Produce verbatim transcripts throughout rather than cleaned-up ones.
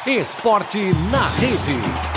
Esporte na Rede.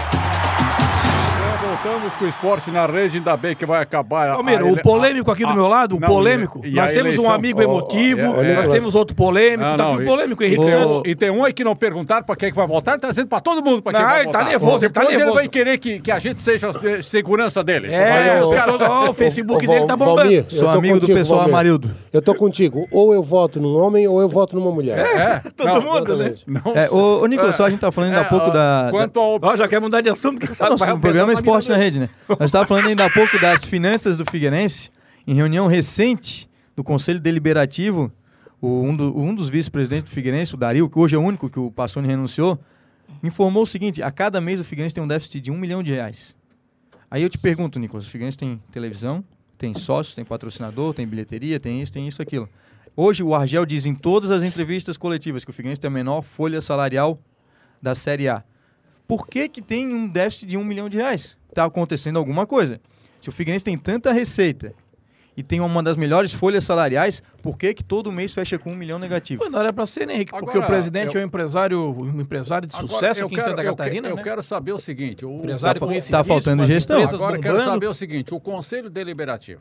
Voltamos com o Esporte na Rede, ainda bem que vai acabar. Palmeira, o polêmico aqui do a, meu lado, o não, polêmico, e, e nós temos eleição, um amigo emotivo, oh, é, nós é, temos outro polêmico, não, tá não, aqui o polêmico, Henrique e, Santos. E tem um aí que não perguntaram pra quem é que vai votar, ele tá dizendo pra todo mundo pra quem não, vai ele votar. Tá nervoso, ele tá nervoso, ele vai querer que, que a gente seja a segurança dele. É, os caras, ó, o Facebook ô, dele tá bombando. Valmir, sou amigo contigo, do pessoal Valmir. Amarildo. Eu tô contigo, ou eu voto num homem ou eu voto numa mulher. É, é. todo não, mundo, né? É, ô, ô, Nicolas, só a gente tá falando ainda há pouco da... Quanto ao... Ó, já quer mudar de assunto, porque sabe... O programa é Esporte na Rede, né? Nós tava falando ainda há pouco das finanças do Figueirense, em reunião recente do Conselho Deliberativo, o, um, do, um dos vice-presidentes do Figueirense, o Dario, que hoje é o único que o Passoni renunciou, informou o seguinte: a cada mês o Figueirense tem um déficit de um milhão de reais. Aí eu te pergunto, Nicolas, o Figueirense tem televisão, tem sócios, tem patrocinador, tem bilheteria, tem isso, tem isso, aquilo. Hoje o Argel diz em todas as entrevistas coletivas que o Figueirense tem a menor folha salarial da Série A. Por que que tem um déficit de um milhão de reais? Está acontecendo alguma coisa. Se o Figueirense tem tanta receita e tem uma das melhores folhas salariais, por que que todo mês fecha com um milhão negativo? Pô, não era pra ser, né, Henrique? Porque Agora, o presidente eu... é um empresário, um empresário de sucesso aqui quero, em Santa eu Catarina, que, né? Eu quero saber o seguinte... O... Empresário tá, com esse tá risco, faltando as gestão. Agora eu quero bombando. saber o seguinte, o Conselho Deliberativo.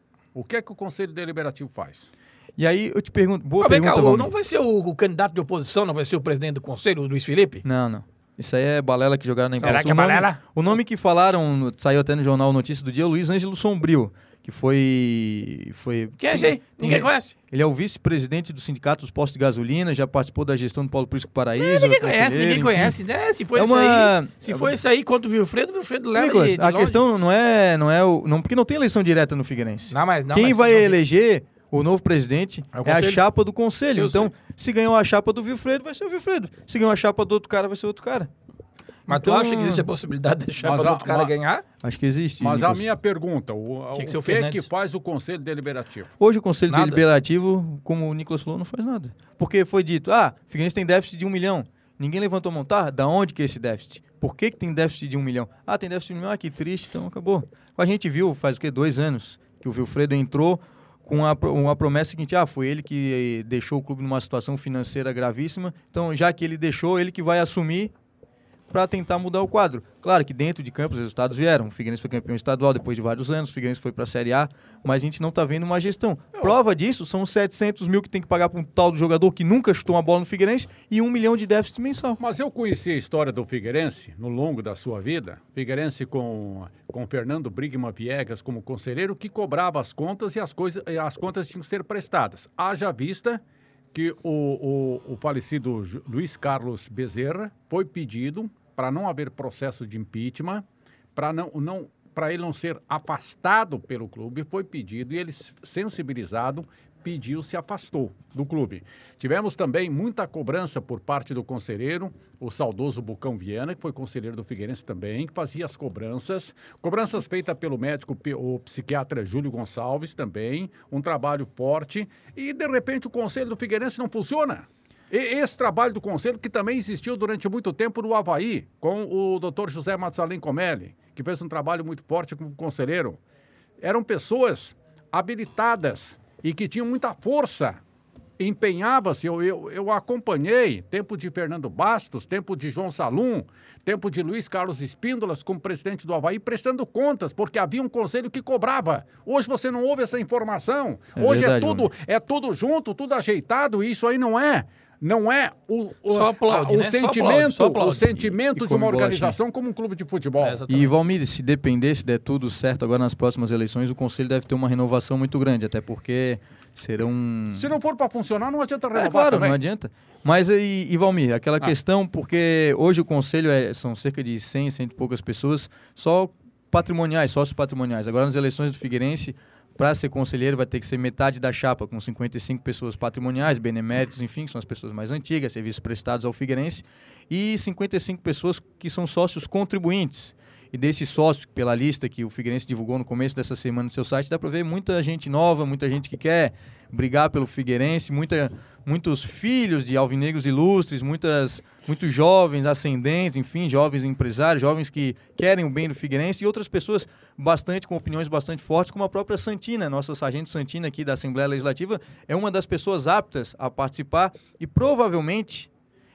O que é que o Conselho Deliberativo faz? E aí eu te pergunto... Boa Ah, vem pergunta, cá, Valmir. não vai ser o, o candidato de oposição, não vai ser o presidente do Conselho, o Luiz Felipe? Não, não. Isso aí é balela que jogaram na imprensa. Será que é o nome, balela? O nome que falaram, saiu até no jornal Notícias do Dia, é o Luiz Ângelo Sombrio, que foi... foi Quem é esse aí? Ninguém conhece? Ele é o vice-presidente do Sindicato dos Postos de Gasolina, já participou da gestão do Paulo Prisco Paraíso. É, ninguém conhece, conselheiro, ninguém enfim. conhece, né? Se foi É isso uma- aí, se é foi uma- isso aí contra o Wilfredo, o Wilfredo leva Nicolas, de, de a longe. questão não é, não é o... Não, porque não tem eleição direta no Figueirense. Não, mas, não, Quem mas, vai não, eleger o novo presidente É o é a conselho. chapa do conselho. Eu Então, sei. se ganhou a chapa do Wilfredo, vai ser o Wilfredo. Se ganhou a chapa do outro cara, vai ser outro cara. Mas Então- tu acha que existe a possibilidade de deixar Mas para a- outro cara mas- ganhar? Acho que existe, Mas Nicolas. a minha pergunta, o, Tinha que ser o o que é que Fernandes. faz o Conselho Deliberativo? Hoje o Conselho Nada. Deliberativo, como o Nicolas falou, não faz nada. Porque foi dito, ah, o Figueirense tem déficit de um milhão. Ninguém levantou a mão. Tá, da onde que é esse déficit? Por que que tem déficit de um milhão? Ah, tem déficit de um milhão, ah, que triste, então acabou. A gente viu, faz o quê? Dois anos, que o Wilfredo entrou com a, pro- uma promessa seguinte, ah, foi ele que eh, deixou o clube numa situação financeira gravíssima, então já que ele deixou, ele que vai assumir para tentar mudar o quadro. Claro que dentro de campo os resultados vieram. O Figueirense foi campeão estadual depois de vários anos, o Figueirense foi para a Série A, mas a gente não está vendo uma gestão. Prova disso são os setecentos mil que tem que pagar para um tal do jogador que nunca chutou uma bola no Figueirense e um milhão de déficit mensal. Mas eu conheci a história do Figueirense no longo da sua vida. Figueirense com, com Fernando Brigman Viegas como conselheiro, que cobrava as contas e as, coisas, e as contas tinham que ser prestadas. Haja vista que o, o, o falecido Ju- Luiz Carlos Bezerra foi pedido para não haver processo de impeachment, para não, não, para ele não ser afastado pelo clube, foi pedido e ele, sensibilizado, pediu, se afastou do clube. Tivemos também muita cobrança por parte do conselheiro, o saudoso Bucão Viana, que foi conselheiro do Figueirense também, que fazia as cobranças, cobranças feitas pelo médico, pe- o psiquiatra Júlio Gonçalves também, um trabalho forte, e de repente o conselho do Figueirense não funciona. E esse trabalho do conselho, que também existiu durante muito tempo no Avaí, com o doutor José Matsalem Comelli, que fez um trabalho muito forte como conselheiro. Eram pessoas habilitadas e que tinham muita força. Empenhava-se, eu, eu, eu acompanhei, tempo de Fernando Bastos, tempo de João Salum, tempo de Luiz Carlos Espíndolas como presidente do Avaí, prestando contas, porque havia um conselho que cobrava. Hoje você não ouve essa informação. É Hoje verdade, é tudo, é tudo junto, tudo ajeitado, e isso aí não é. Não é o, o, Só aplaude, a- o né? Só sentimento, aplaude, só aplaude. o sentimento E- e de uma come organização como um clube de futebol. É, exatamente. E Valmir, se depender, se der tudo certo agora nas próximas eleições, o Conselho deve ter uma renovação muito grande, até porque serão... Se não for para funcionar, não adianta renovar É claro, também. não adianta. Mas e, e Valmir, aquela Ah. questão, porque hoje o Conselho é, são cerca de cem, cento e poucas pessoas, só patrimoniais, sócios patrimoniais. Agora nas eleições do Figueirense, para ser conselheiro vai ter que ser metade da chapa, com cinquenta e cinco pessoas patrimoniais, beneméritos, enfim, que são as pessoas mais antigas, serviços prestados ao Figueirense, e cinquenta e cinco pessoas que são sócios contribuintes. E desses sócios, pela lista que o Figueirense divulgou no começo dessa semana no seu site, dá para ver muita gente nova, muita gente que quer brigar pelo Figueirense, muita, muitos filhos de alvinegros ilustres, muitas, muitos jovens ascendentes, enfim, jovens empresários, jovens que querem o bem do Figueirense, e outras pessoas bastante com opiniões bastante fortes, como a própria Santina, nossa sargento Santina aqui da Assembleia Legislativa, é uma das pessoas aptas a participar e provavelmente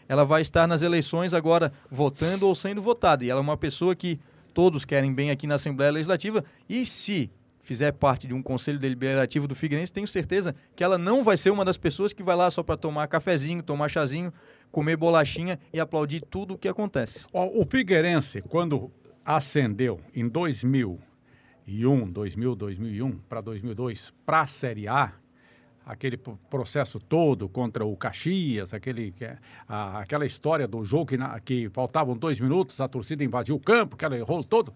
ela vai estar nas eleições agora votando ou sendo votada. E ela é uma pessoa que todos querem bem aqui na Assembleia Legislativa. E se fizer parte de um conselho deliberativo do Figueirense, tenho certeza que ela não vai ser uma das pessoas que vai lá só para tomar cafezinho, tomar chazinho, comer bolachinha e aplaudir tudo o que acontece. O Figueirense, quando ascendeu em dois mil e um, dois mil, dois mil e um para dois mil e dois para a Série A, aquele processo todo contra o Caxias, aquele, a, aquela história do jogo que, na, que faltavam dois minutos, a torcida invadiu o campo, aquele rolo todo.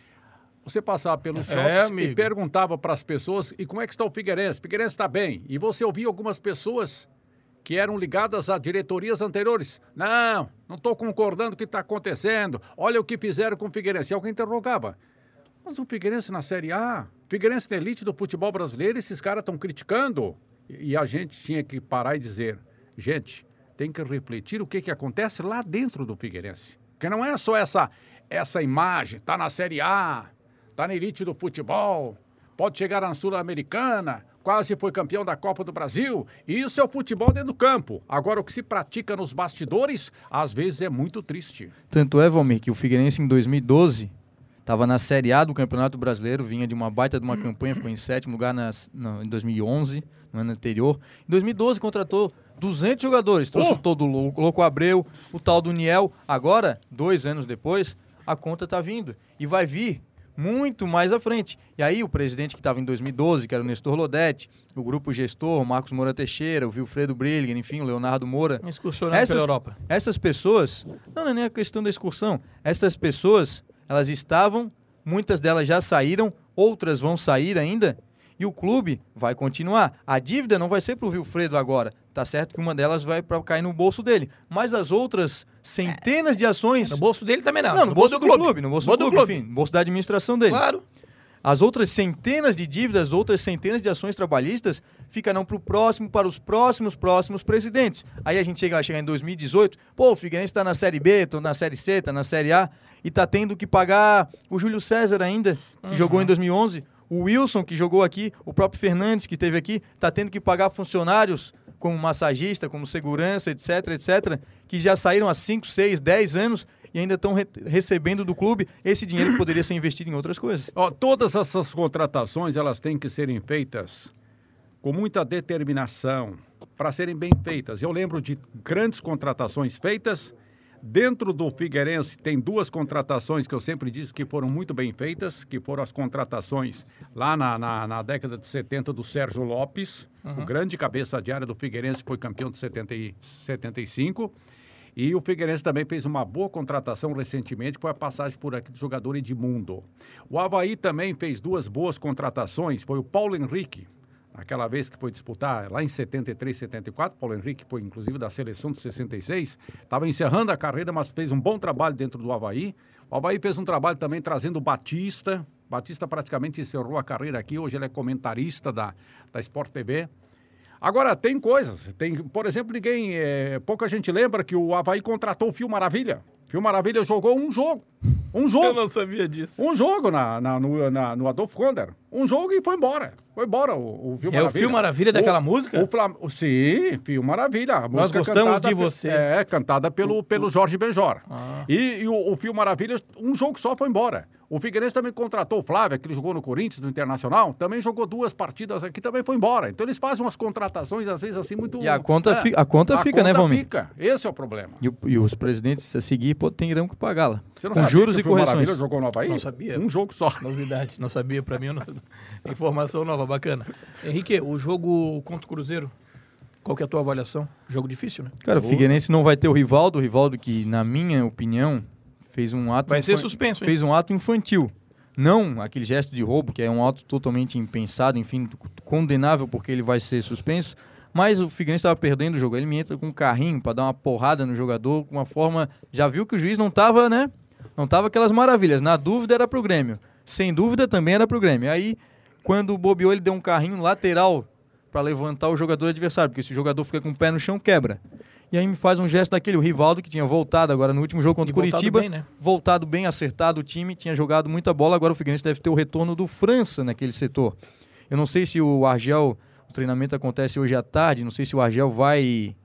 Você passava pelos é, shoppings e perguntava para as pessoas, e como é que está o Figueirense? O Figueirense está bem. E você ouvia algumas pessoas que eram ligadas a diretorias anteriores. Não, não estou concordando com o que está acontecendo. Olha o que fizeram com o Figueirense. E alguém interrogava. Mas o Figueirense na Série A, Figueirense na elite do futebol brasileiro, esses caras estão criticando. E a gente tinha que parar e dizer, gente, tem que refletir o que, que acontece lá dentro do Figueirense. Porque não é só essa, essa imagem, está na Série A, está na elite do futebol, pode chegar na Sul-Americana, quase foi campeão da Copa do Brasil. E isso é o futebol dentro do campo. Agora, o que se pratica nos bastidores, às vezes é muito triste. Tanto é, Valmir, que o Figueirense em dois mil e doze estava na Série A do Campeonato Brasileiro, vinha de uma baita de uma campanha, ficou em sétimo lugar nas, no, em dois mil e onze, no ano anterior. Em dois mil e doze contratou duzentos jogadores, trouxe oh! todo o Louco Abreu, o tal do Niel. Agora, dois anos depois, a conta está vindo e vai vir muito mais à frente. E aí o presidente que estava em dois mil e doze, que era o Nestor Lodete, o grupo gestor, o Marcos Moura Teixeira, o Wilfredo Brilligan, enfim, o Leonardo Moura. Excursionando essas, pela Europa. Essas pessoas, não, não é nem a questão da excursão, essas pessoas, elas estavam, muitas delas já saíram, outras vão sair ainda, e o clube vai continuar. A dívida não vai ser para o Wilfredo agora, tá certo que uma delas vai para cair no bolso dele, mas as outras centenas de ações... No bolso dele também não. Não, no, no bolso, bolso do, do clube. clube. No bolso, bolso do, clube, do clube, enfim, no bolso da administração dele. Claro. As outras centenas de dívidas, outras centenas de ações trabalhistas ficarão para o próximo, para os próximos, próximos presidentes. Aí a gente chega, vai chegar em dois mil e dezoito, pô, o Figueirense está na Série B, está na Série C, está na Série A, e está tendo que pagar o Júlio César ainda, que uhum. jogou em dois mil e onze, o Wilson, que jogou aqui, o próprio Fernandes, que esteve aqui, está tendo que pagar funcionários como massagista, como segurança, etc, etc, que já saíram há cinco, seis, dez anos e ainda estão re- recebendo do clube esse dinheiro que poderia ser investido em outras coisas. Ó, todas essas contratações, elas têm que serem feitas com muita determinação para serem bem feitas. Eu lembro de grandes contratações feitas. Dentro do Figueirense tem duas contratações que eu sempre disse que foram muito bem feitas, que foram as contratações lá na, na, na década de setenta do Sérgio Lopes, uhum. o grande cabeça de área do Figueirense, foi campeão de setenta e, setenta e cinco. E o Figueirense também fez uma boa contratação recentemente, que foi a passagem por aqui do jogador Edmundo. O Avaí também fez duas boas contratações, foi o Paulo Henrique, aquela vez que foi disputar lá em setenta e três, setenta e quatro, Paulo Henrique foi inclusive da seleção de sessenta e seis, estava encerrando a carreira, mas fez um bom trabalho dentro do Avaí. O Avaí fez um trabalho também trazendo o Batista, Batista praticamente encerrou a carreira aqui, hoje ele é comentarista da, da Sport T V. Agora, tem coisas, tem, por exemplo, ninguém, é, pouca gente lembra que o Avaí contratou o Fio Maravilha. Fio Maravilha jogou um jogo. Um jogo. Eu não sabia disso. Um jogo na, na, no, na, no Adolfo Konder. Um jogo e foi embora. Foi embora o, o Fio é Maravilha. É o Fio Maravilha daquela o, música? O Flam... Sim, Fio Maravilha. A Nós gostamos de você. É, cantada pelo, pelo Jorge Benjor. Ah. E, e o, o Fio Maravilha, um jogo só foi embora. O Figueirense também contratou o Flávio, que ele jogou no Corinthians, no Internacional, também jogou duas partidas aqui, também foi embora. Então eles fazem umas contratações, às vezes, assim, muito... E a conta, é, fi, a conta a fica, conta né, Valmir? fica. Esse é o problema. E, e os presidentes a seguir terão que pagá-la. Você não com sabia juros que e o Fio correções. Maravilha jogou no Avaí? Não sabia. Um jogo só. Novidade. Não sabia, pra mim, não... informação nova, bacana. Henrique, o jogo contra o Cruzeiro, qual que é a tua avaliação? Jogo difícil, né? Cara, o Figueirense não vai ter o Rivaldo, o Rivaldo que, na minha opinião, fez um ato... Vai ser suspenso, hein? Fez um ato infantil. Não aquele gesto de roubo, que é um ato totalmente impensado, enfim, condenável porque ele vai ser suspenso, mas o Figueirense estava perdendo o jogo. Ele me entra com um carrinho para dar uma porrada no jogador, com uma forma... Já viu que o juiz não estava, né? Não estava aquelas maravilhas. Na dúvida era pro Grêmio. Sem dúvida também era pro Grêmio. Aí, quando o bobeou, ele deu um carrinho lateral para levantar o jogador adversário, porque se o jogador fica com o pé no chão, quebra. E aí me faz um gesto daquele, o Rivaldo, que tinha voltado agora no último jogo contra o Curitiba, bem, né? voltado bem, acertado o time, tinha jogado muita bola, agora o Figueirense deve ter o retorno do França naquele setor. Eu não sei se o Argel, o treinamento acontece hoje à tarde, não sei se o Argel vai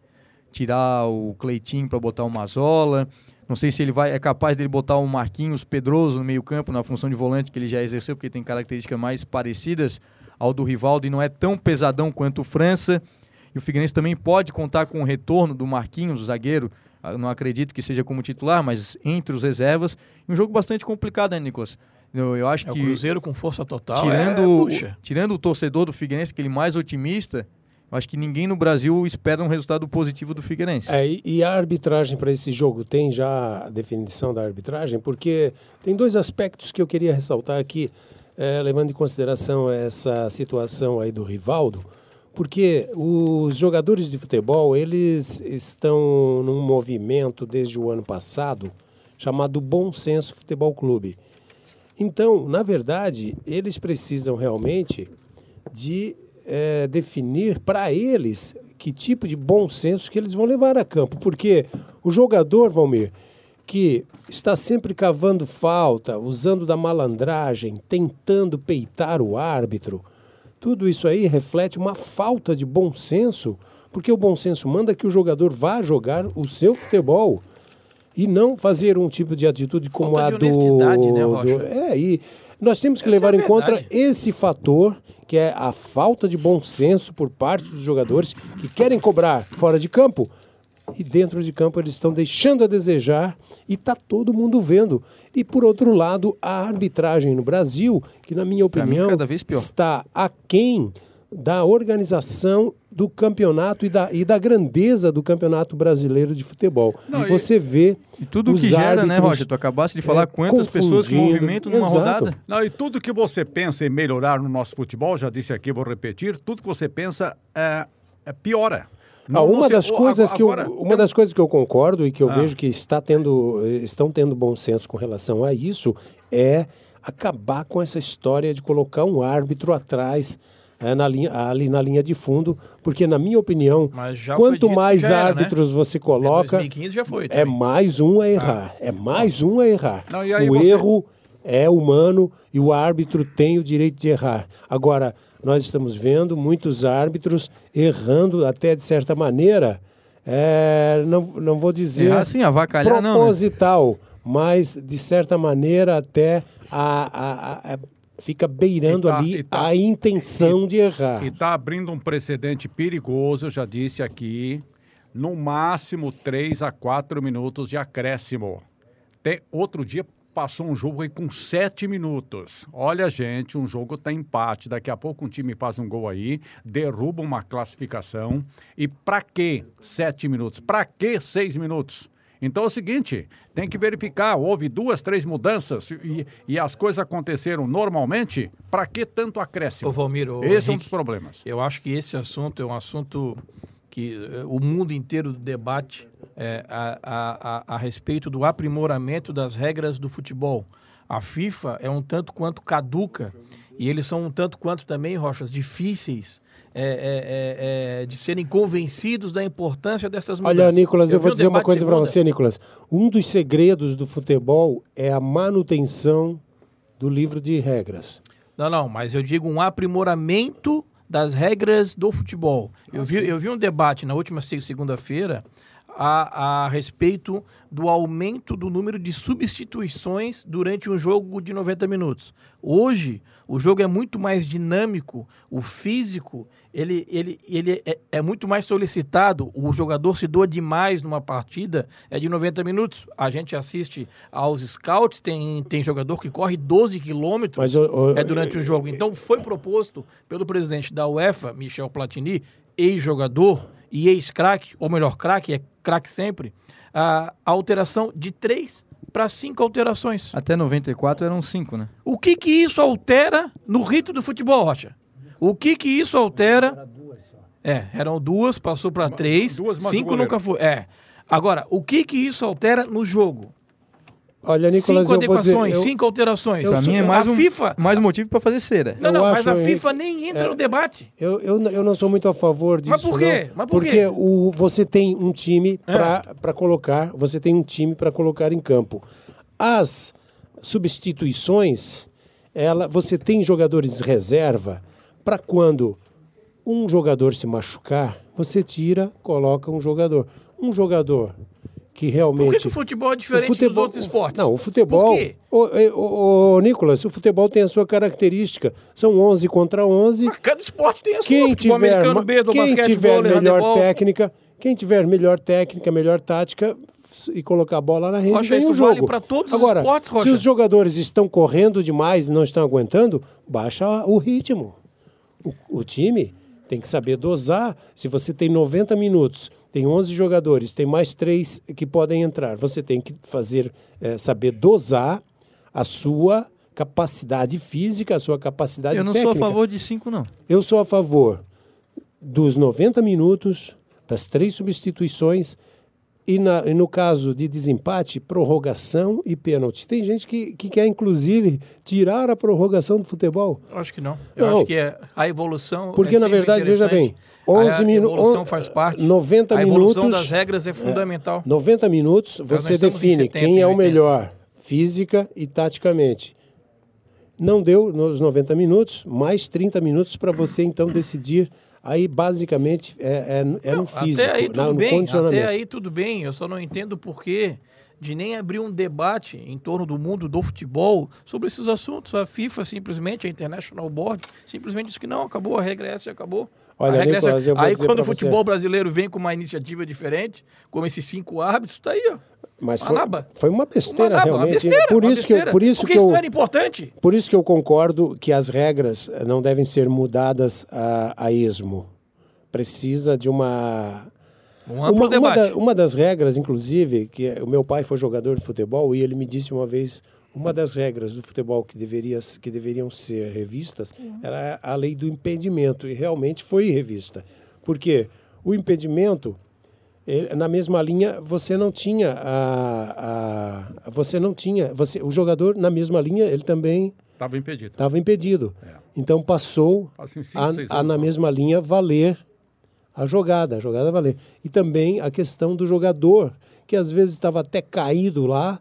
tirar o Cleitinho para botar o Mazola. Não sei se ele vai, é capaz dele botar o Marquinhos Pedroso no meio campo, na função de volante que ele já exerceu, porque tem características mais parecidas ao do Rivaldo e não é tão pesadão quanto o França. E o Figueirense também pode contar com o retorno do Marquinhos, o zagueiro. Eu não acredito que seja como titular, mas entre os reservas. Um jogo bastante complicado, né, Nicolas? Eu, eu acho é que o Cruzeiro com força total. Tirando, é, o, puxa. tirando o torcedor do Figueirense, aquele mais otimista, eu acho que ninguém no Brasil espera um resultado positivo do Figueirense. É, e, e a arbitragem para esse jogo, tem já a definição da arbitragem? Porque tem dois aspectos que eu queria ressaltar aqui, é, levando em consideração essa situação aí do Rivaldo, porque os jogadores de futebol, eles estão num movimento desde o ano passado chamado Bom Senso Futebol Clube. Então, na verdade, eles precisam realmente de é, definir para eles que tipo de bom senso que eles vão levar a campo. Porque o jogador, Valmir, que está sempre cavando falta, usando da malandragem, tentando peitar o árbitro, tudo isso aí reflete uma falta de bom senso, porque o bom senso manda que o jogador vá jogar o seu futebol e não fazer um tipo de atitude como falta a de do... honestidade, né, Rocha? do é, e nós temos que Essa levar é a em conta verdade. esse fator, que é a falta de bom senso por parte dos jogadores que querem cobrar fora de campo e dentro de campo eles estão deixando a desejar e está todo mundo vendo. E, por outro lado, a arbitragem no Brasil, que, na minha Pra mim, opinião, cada vez pior. está aquém da organização do campeonato e da, e da grandeza do campeonato brasileiro de futebol. Não, e e- você vê E tudo os que gera, né, árbitros, Rocha? Tu acabaste de falar é, quantas pessoas com confundindo. movimento numa Exato. rodada. Não, e tudo que você pensa em melhorar no nosso futebol, já disse aqui, vou repetir, tudo que você pensa é, é piora. Ah, Não- não uma se- das o- coisas que agora- eu, uma das coisas que eu concordo e que eu Ah. vejo que está tendo, eh, estão tendo bom senso com relação a isso é acabar com essa história de colocar um árbitro atrás eh, na linha, ali na linha de fundo, porque na minha opinião, Mas já foi quanto dito que mais já era, árbitros você Em coloca, dois mil e quinze já foi. é também. mais um a errar, é mais um a errar. Não, e aí o você- erro é humano e o árbitro tem o direito de errar. Agora, nós estamos vendo muitos árbitros errando até de certa maneira, é, não, não vou dizer Errar assim, avacalhar não, né? proposital, mas de certa maneira até a, a- a- a- fica beirando E tá- ali e tá- a intenção de errar. E está abrindo um precedente perigoso, eu já disse aqui, no máximo três a quatro minutos de acréscimo. Tem, outro dia passou um jogo aí com sete minutos. Olha, gente, um jogo tá empate. Daqui a pouco um time faz um gol aí, derruba uma classificação. E para que sete minutos? Para que seis minutos? Então é o seguinte, tem que verificar, houve duas, três mudanças e, e as coisas aconteceram normalmente, para que tanto acréscimo? Ô, Valmir, ô, Esse é um Henrique, dos problemas. Eu acho que esse assunto é um assunto que eh, o mundo inteiro debate eh, a, a, a, a respeito do aprimoramento das regras do futebol. A FIFA é um tanto quanto caduca e eles são um tanto quanto também, Rochas, difíceis eh, eh, eh, eh, de serem convencidos da importância dessas mudanças. Olha, Nicolas, eu, vi vou um dizer uma debate coisa para segunda. você, Nicolas. Um dos segredos do futebol é a manutenção do livro de regras. Não, não, mas eu digo um aprimoramento das regras do futebol. Eu vi, eu vi um debate na última se- segunda-feira a, a respeito do aumento do número de substituições durante um jogo de noventa minutos. Hoje, o jogo é muito mais dinâmico, o físico ele, ele, ele é, é muito mais solicitado, o jogador se doa demais numa partida, é de noventa minutos. A gente assiste aos scouts, tem, tem jogador que corre doze quilômetros Mas, ô, ô, é durante o jogo. Então foi proposto pelo presidente da UEFA, Michel Platini, ex-jogador e ex-craque, ou melhor, craque, é craque sempre, a, a alteração de três para cinco alterações. Até noventa e quatro eram cinco, né? O que que isso altera no ritmo do futebol, Rocha? O que que isso altera? É, eram duas, passou para três, duas, mas o cinco goleiro. nunca foi. É. Agora, o que que isso altera no jogo? Olha, Nicolas, cinco eu vou dizer... adequações, eu- cinco alterações. Pra mim é mais a um, FIFA... mais um motivo pra fazer cera. Não, Eu não, mas acho, a Henrique, FIFA nem entra é, no debate. Eu, eu, eu não sou muito a favor disso. Mas por quê? não, Mas por porque quê? O, você tem um time É. para colocar, você tem um time para colocar em campo. As substituições, ela, você tem jogadores reserva para quando um jogador se machucar, você tira, coloca um jogador. Um jogador que realmente... Por que, que o futebol é diferente futebol, dos outros esportes? Não, o futebol... Por quê? Ô, ô, ô, Nicolas, o futebol tem a sua característica. São onze contra onze. Mas cada esporte tem a sua. Quem Futebol tiver, americano, beisebol, quem basquete, tiver vôlei, melhor handebol. técnica, quem tiver melhor técnica, melhor tática e colocar a bola na rede, Rocha, ganha isso o jogo. vale pra todos os Agora, esportes, Rocha. se os jogadores estão correndo demais e não estão aguentando, baixa o ritmo. O, o time tem que saber dosar. Se você tem noventa minutos, tem onze jogadores, tem mais três que podem entrar, você tem que fazer, é, saber dosar a sua capacidade física, a sua capacidade Eu não técnica. sou a favor de cinco, não. Eu sou a favor dos noventa minutos, das três substituições e, na, e no caso de desempate, prorrogação e pênalti. Tem gente que, que quer, inclusive, tirar a prorrogação do futebol. Eu acho que não. Eu Não. acho que é a evolução. Porque, é na sempre verdade, veja bem, onze a minutos. evolução faz parte. noventa a evolução minutos. das regras é fundamental. noventa minutos, nós você estamos em define setenta quem e é o oitenta. melhor, física e taticamente. Não deu nos noventa minutos, mais trinta minutos para você, então, decidir. Aí, basicamente, é, é, é Não, no físico, até aí tudo na, no bem, condicionamento. até aí tudo bem. Eu só não entendo o porquê de nem abrir um debate em torno do mundo do futebol sobre esses assuntos. A FIFA simplesmente, a International Board, simplesmente disse que não, acabou, a regra é essa e acabou. Olha, A regra é essa. Nicolas, eu vou Aí dizer quando pra o futebol você. brasileiro vem com uma iniciativa diferente, como esses cinco árbitros, tá aí, ó. Mas Uma foi, naba. foi uma besteira, Uma naba, uma realmente. besteira, por uma isso que, eu- besteira. por isso Porque que isso eu, não era importante. por isso que eu concordo que as regras eh, não devem ser mudadas a, a esmo. Precisa de uma... Um amplo Uma, uma, debate. da- uma das regras, inclusive, que é- o meu pai foi jogador de futebol e ele me disse uma vez, uma das regras do futebol que, deveria, que deveriam ser revistas era a lei do impedimento, e realmente foi revista. Porque o impedimento, ele- na mesma linha, você não tinha a, a você não tinha, você, o jogador na mesma linha, ele também Estava impedido. estava impedido. É. Então passou Assim, cinco, a, seis a, anos na só. mesma linha valer a jogada, a jogada valer. E também a questão do jogador, que às vezes estava até caído lá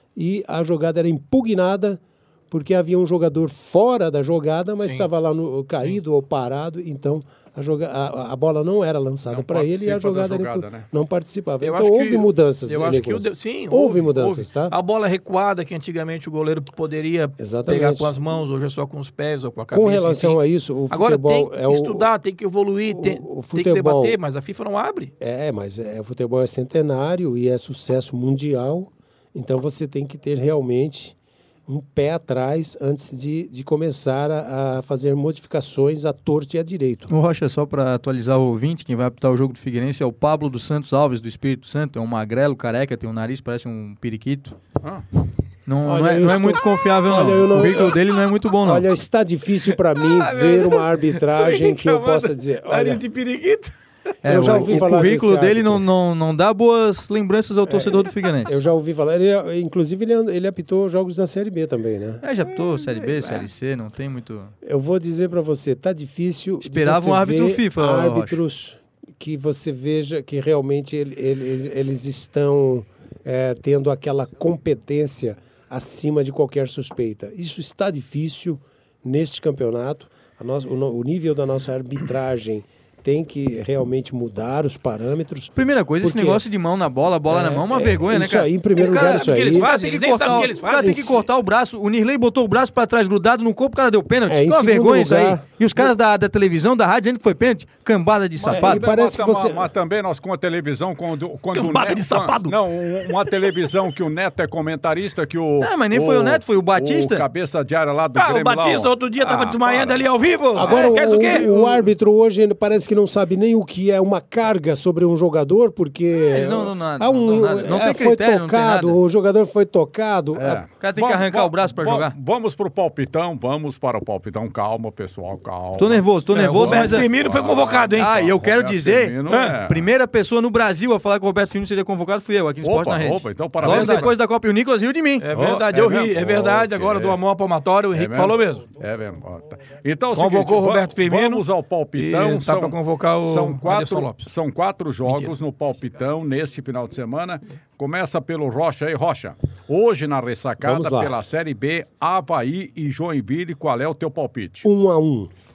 e a jogada era impugnada porque havia um jogador fora da jogada, mas Sim. estava lá no, caído ou parado, então a, joga, a, a bola não era lançada Não para ele e a participa da jogada, era jogada, impu- né? não participava. Eu então acho houve que- mudanças. Eu acho que o Nicolas. de- sim, houve, mudanças, tá? A bola recuada que antigamente o goleiro poderia Exatamente. pegar com as mãos, hoje é só com os pés ou com a cabeça. Com relação enfim. a isso, o Agora futebol tem é que o estudar, tem que evoluir, o- tem, o tem que futebol- debater, mas a FIFA não abre. É, mas é, o futebol é centenário e é sucesso mundial, então você tem que ter realmente um pé atrás antes de, de começar a, a fazer modificações à torto e à direito. O Rocha, só para atualizar o ouvinte, quem vai apitar o jogo do Figueirense é o Pablo dos Santos Alves, do Espírito Santo. É um magrelo, careca, tem um nariz, parece um periquito. Ah, Não, Olha, não, é, eu não é estou- muito confiável, não. Olha, eu não- O currículo dele não é muito bom, não. Olha, está difícil para mim ver uma arbitragem que eu possa dizer. Olha, de periquito. É, eu já o- ouvi o falar currículo desse dele não, árbitro. não, não dá boas lembranças ao torcedor do Figueirense. eu já ouvi falar, ele, inclusive ele, and- ele apitou jogos da Série B também, né? É, já apitou Série B, Série C, não tem muito... Eu vou dizer para você, tá difícil. de Esperava você um árbitro ver FIFA, eu árbitros que você veja que realmente ele- ele- eles estão é, tendo aquela competência acima de qualquer suspeita. Isso está difícil neste campeonato. A nossa- o, no- o nível da nossa arbitragem tem que realmente mudar os parâmetros. Primeira coisa, esse Porque- negócio de mão na bola, bola na É, mão, uma é, vergonha, né, isso cara? aí, em primeiro O lugar, cara- isso sabe o que aí. eles O cara fazem? tem que Eles nem sabem cortar o o- que eles o cara tem que fazem. cortar o braço. O Nirley botou o braço pra trás grudado no corpo, o cara deu pênalti. É, em que uma segundo vergonha isso aí. lugar- E os caras da, da televisão, da rádio, dizendo que foi pênalti. Cambada de safado. e parece mas, que você- mas, mas também nós com a televisão, quando, quando Cambada o Neto, de safado. Não, um- uma televisão que o Neto é comentarista, que o... Não, mas nem foi o Neto, foi o Batista. O cabeça de área lá do Ah, Grêmio o Batista lá, ó. outro dia tava Ah, desmaiando para. ali ao vivo. Agora, é, quer o, o quê? o, o árbitro hoje ele parece que não sabe nem o que é uma carga sobre um jogador, porque eles não dão nada, há um, não dão nada. Não é, tem foi critério, não tem tocado, nada. o jogador foi tocado. É. a- O cara tem que arrancar o braço pra vamos- jogar. Vamos pro palpitão, vamos para o palpitão. Calma, pessoal, calma. Tô nervoso, tô É, o nervoso, Roberto mas... é- Firmino foi convocado, hein? Ah, e eu quero Roberto dizer, Firmino, ah, é. primeira pessoa no Brasil a falar que o Roberto Firmino seria convocado fui eu, aqui no Opa, Esporte na Rede. opa, então parabéns. Logo depois da Copa, e o Nicolas riu de mim. É verdade, Oh, eu é ri, mesmo? é verdade. Ok. Agora do amor ao palmatório, o Henrique falou mesmo. É mesmo. ó, tá. Então, é o Convocou seguinte, o Roberto va- Firmino Vamos ao palpitão. e tá pra convocar o são Anderson quatro, Lopes. são quatro jogos no palpitão neste final de semana. Começa pelo Rocha aí, Rocha. Hoje na ressacada Vamos lá. pela Série B, Avaí e Joinville, qual é o teu palpite? Um a um.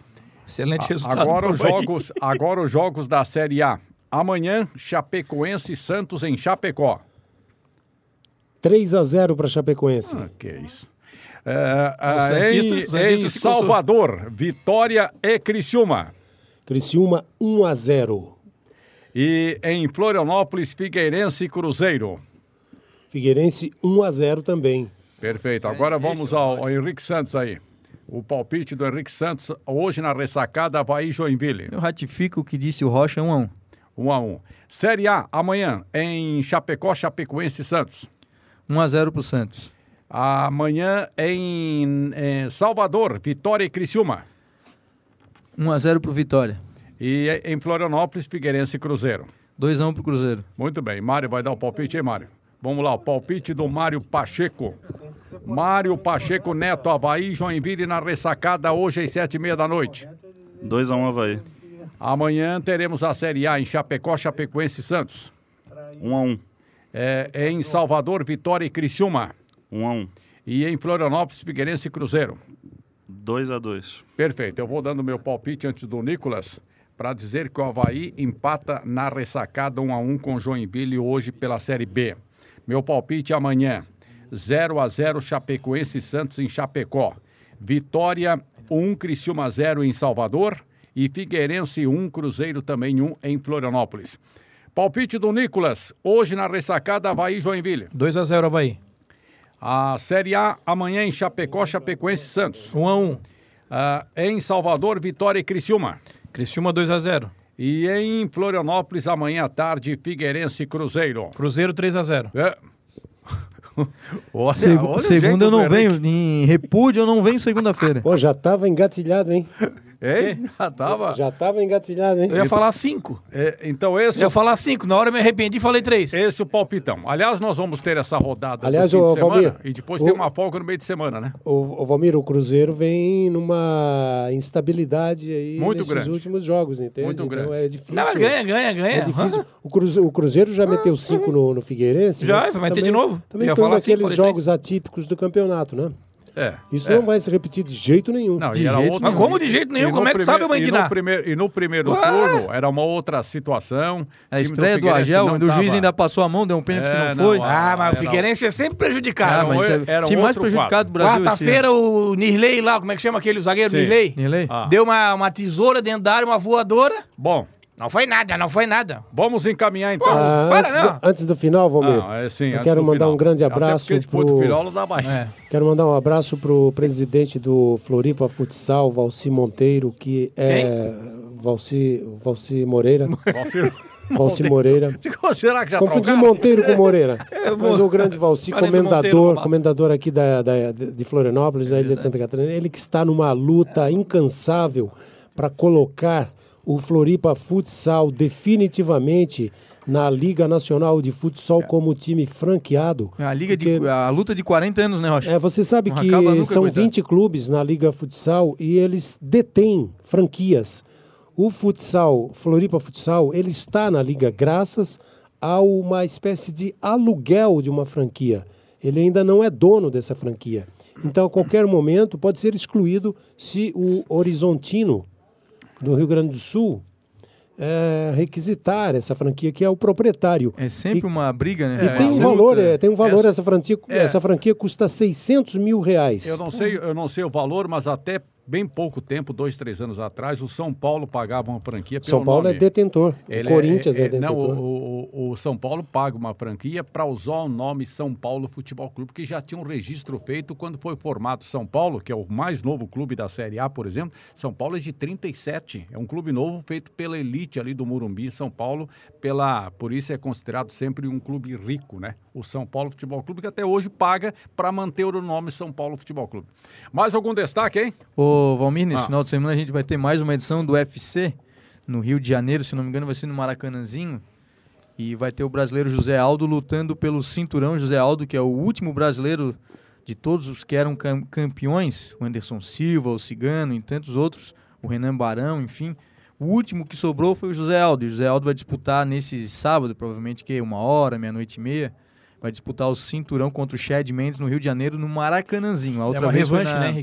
Excelente A- resultado. Agora pro os, Havaí. jogos, agora os jogos da Série A. Amanhã, Chapecoense e Santos em Chapecó. três a zero para Chapecoense. Ah, que isso. É, ah, O Santista- em o Santista em se coçou. Salvador, Vitória e Criciúma. Criciúma um a zero. E em Florianópolis, Figueirense e Cruzeiro. Figueirense um a zero também. Perfeito. Agora vamos ao, ao Henrique Santos aí. O palpite do Henrique Santos hoje na ressacada Havaí e Joinville. Eu ratifico o que disse o Rocha, um a um. um a um. Série A, amanhã, em Chapecó, Chapecoense e Santos. um a zero pro Santos. Amanhã em, em Salvador, Vitória e Criciúma. um a zero pro Vitória. E em Florianópolis, Figueirense e Cruzeiro. dois a um pro Cruzeiro. Muito bem. Mário vai dar o palpite, hein, Mário? Vamos lá, o palpite do Mário Pacheco. Mário Pacheco Neto, Havaí, Joinville na ressacada hoje às sete e meia da noite. dois a um Havaí. Amanhã teremos a Série A em Chapecó, Chapecoense e Santos. um a um. É, em Salvador, Vitória e Criciúma. um a um. E em Florianópolis, Figueirense e Cruzeiro. dois a dois. Perfeito. Eu vou dando meu palpite antes do Nicolas para dizer que o Havaí empata na ressacada um a um com Joinville hoje pela Série B. Meu palpite amanhã, zero a zero Chapecoense e Santos em Chapecó. Vitória um, Criciúma zero em Salvador e Figueirense um, Cruzeiro também um em Florianópolis. Palpite do Nicolas, hoje na ressacada Havaí e Joinville. dois a zero Havaí. A Série A amanhã em Chapecó, Chapecoense e Santos. um a um. Ah, em Salvador, Vitória e Criciúma. Criciúma dois a zero. E em Florianópolis, amanhã à tarde, Figueirense e Cruzeiro. Cruzeiro três a zero. É. Olha, Segu- olha o segunda jeito eu não do Henrique. venho, em repúdio eu não venho segunda-feira. Pô, já tava engatilhado, hein? Hein? Já tava. Já tava engatilhado, hein? Eu ia falar cinco. É, então esse, Eu ia falar cinco. Na hora eu me arrependi e falei três. esse é o palpitão. Aliás, nós vamos ter essa rodada Aliás, do fim ô, de semana Valmir, e depois o- tem uma folga no meio de semana, né? O, o Valmir, o Cruzeiro vem numa instabilidade aí Muito nesses grande. últimos jogos, entende? Muito então grande. é difícil. Não, ganha, ganha, ganha. É difícil. O Cruzeiro, o Cruzeiro já meteu cinco no, no Figueirense. Já, mas vai meter também- de novo. Também Eu ia foi um falar cinco, daqueles falei jogos atípicos do campeonato, né? É. Isso é. não vai se repetir de jeito nenhum. Não, De e era jeito outro- Mas como de jeito nenhum? e no Como é que sabe, primeiro- Manguiná? E no primeiro, e no primeiro turno era uma outra situação. A time estreia do, Figueirense Argel, não onde o juiz tava- ainda passou a mão, deu um pênalti É, que não não, foi. ah, Ah, mas o era- Figueirense é sempre prejudicado. Ah, mas era- é era o time mais outro prejudicado do Brasil esse ano. Quarta-feira o Nirley lá, como é que chama aquele o zagueiro Sim. Nirley? Nirley? Ah. Deu uma, uma tesoura dentro da área, uma voadora. Bom, Não foi nada, não foi nada. vamos encaminhar então. Ah, para, antes, não. do, antes do final, Valmir, Ah, é sim, eu antes quero do mandar final. um grande abraço Até porque depois pro... do final não dá mais. É. Quero mandar um abraço pro presidente do Floripa Futsal, Valci Monteiro, que é Valci, Valci Moreira. Valcir- Valci Moreira. Será que já Confundi trocaram? Monteiro com Moreira. Mas o grande Valci, Falei do Monteiro, comendador, vamos lá. comendador aqui da, da- de Florianópolis, da ilha de Santa Catarina, ele que está numa luta incansável para colocar o Floripa Futsal definitivamente na Liga Nacional de Futsal como time franqueado. É a, liga Porque- de, a luta de quarenta anos, né, Rocha? É, você sabe Não que acaba nunca, são coitado. vinte clubes na Liga Futsal e eles detêm franquias. O futsal, Floripa Futsal, ele está na Liga graças a uma espécie de aluguel de uma franquia. Ele ainda não é dono dessa franquia. Então, a qualquer momento, pode ser excluído se o Horizontino, do Rio Grande do Sul, é, requisitar essa franquia, que é o proprietário. É sempre E- uma briga, né? E É, tem um Uma valor, luta. é, tem um valor Essa- essa, franquia, é. essa franquia custa seiscentos mil reais. Eu não sei, eu não sei o valor, mas até bem pouco tempo, dois, três anos atrás, o São Paulo pagava uma franquia pelo São Paulo nome. é detentor, Ele o Corinthians é, é, é, Não, detentor. o, o- o São Paulo paga uma franquia para usar o nome São Paulo Futebol Clube, que já tinha um registro feito quando foi formado São Paulo, que é o mais novo clube da Série A, por exemplo. São Paulo é de trinta e sete, é um clube novo feito pela elite ali do Morumbi, São Paulo, pela, por isso é considerado sempre um clube rico, né? O São Paulo Futebol Clube, que até hoje paga para manter o nome São Paulo Futebol Clube. Mais algum destaque, hein? Ô, Valmir, nesse Ah. final de semana a gente vai ter mais uma edição do U F C no Rio de Janeiro, se não me engano vai ser no Maracanãzinho. E vai ter o brasileiro José Aldo lutando pelo cinturão. José Aldo, que é o último brasileiro de todos os que eram cam- campeões, o Anderson Silva, o Cigano e tantos outros, o Renan Barão, enfim. O último que sobrou foi o José Aldo. E o José Aldo vai disputar nesse sábado, provavelmente que uma hora, meia-noite e meia, vai disputar o cinturão contra o Chad Mendes no Rio de Janeiro, no Maracanãzinho. A outra é uma vez foi revanche, na... né, Henrique?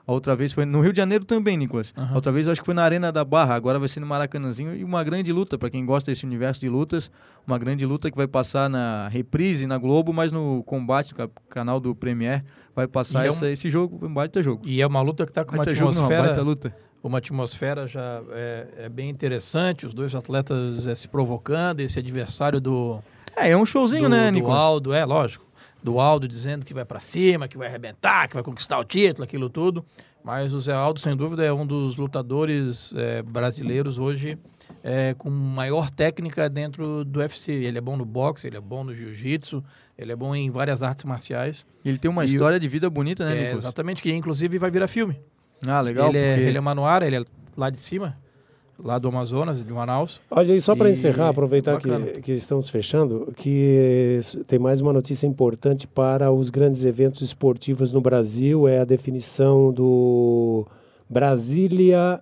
A outra vez foi no Rio de Janeiro também, Nicolas. Uhum. A outra vez acho que foi na Arena da Barra, agora vai ser no Maracanãzinho. E uma grande luta, para quem gosta desse universo de lutas, uma grande luta que vai passar na Reprise, na Globo, mas no Combate, no canal do Premier, vai passar E é essa, um- esse jogo, um baita jogo. E é uma luta que está com uma Baita jogo não, atmosfera... baita luta. Uma atmosfera já é, é bem interessante, os dois atletas é, se provocando, esse adversário do, É, é um showzinho, do, né, do Nicolas? Aldo, é lógico, do Aldo dizendo que vai pra cima, que vai arrebentar, que vai conquistar o título, aquilo tudo, mas o Zé Aldo, sem dúvida, é um dos lutadores é, brasileiros hoje é, com maior técnica dentro do U F C. Ele é bom no boxe, ele é bom no jiu-jitsu, ele é bom em várias artes marciais. Ele tem uma E história de vida bonita, né, É, Nicolas? exatamente, que inclusive vai virar filme. Ah, legal, ele, porque... é, ele é Manoara, ele é lá de cima, lá do Amazonas, de Manaus. Olha, e só para E- encerrar, aproveitar que, bacana. que estamos fechando, que tem mais uma notícia importante para os grandes eventos esportivos no Brasil, é a definição do Brasília,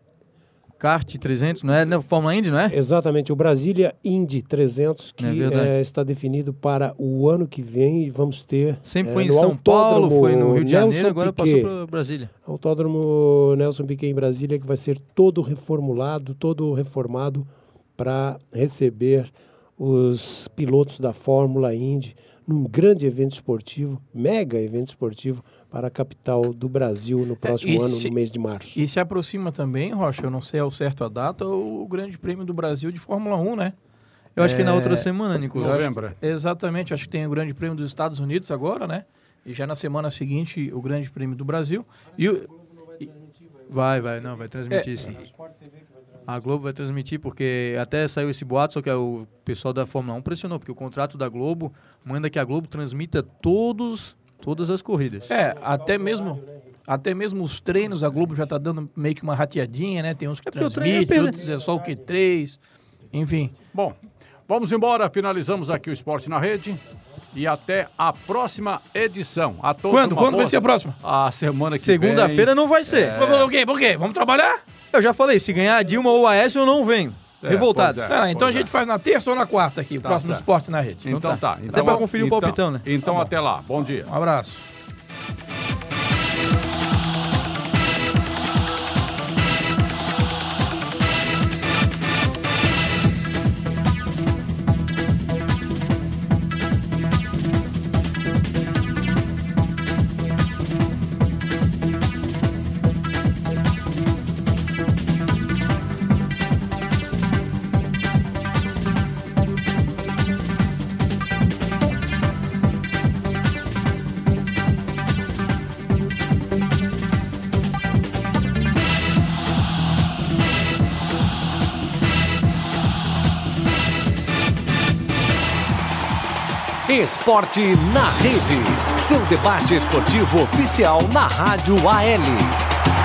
Kart trezentos, não é? Não, Fórmula Indy, não é? exatamente, o Brasília Indy trezentos, que É verdade. eh, está definido para o ano que vem e vamos ter... Sempre eh, foi em no São Paulo, Autódromo foi no Rio de Janeiro, Nelson agora Piquet. passou para Brasília. Autódromo Nelson Piquet em Brasília, que vai ser todo reformulado, todo reformado para receber os pilotos da Fórmula Indy num grande evento esportivo, mega evento esportivo para a capital do Brasil no próximo e ano, se- no mês de março. E se aproxima também, Rocha, eu não sei ao certo a data, o Grande Prêmio do Brasil de Fórmula um, né? Eu acho que é na É, outra semana, Nicolas. Novembro. Exatamente, acho que tem o Grande Prêmio dos Estados Unidos agora, né? E já na semana seguinte, o Grande Prêmio do Brasil. E o, Vai, vai, não, vai transmitir É. sim. A Globo vai transmitir, porque até saiu esse boato, só que o pessoal da Fórmula um pressionou, porque o contrato da Globo manda que a Globo transmita todos, todas as corridas. é, até mesmo, até mesmo os treinos, a Globo já tá dando meio que uma rateadinha, né? Tem uns que É porque o treino é transmitem, perda- outros é só o Q três, enfim. Bom, vamos embora. Finalizamos aqui o Esporte na Rede. E até a próxima edição. A todos Quando? uma Quando vai boa- ser a próxima? A semana que vem. Segunda-feira não vai ser. Por quê? Por quê? Vamos trabalhar? Eu já falei, se ganhar a Dilma ou a Aécio, eu não venho. É, Revoltado. pois é. Ah, então a pois gente é. faz na terça ou na quarta aqui, o Tá próximo certo. Esporte na Rede. Então tá. Até pra conferir o então- palpitão, né? Então até lá. Bom dia. Um abraço. Esporte na Rede. Seu debate esportivo oficial na Rádio A L.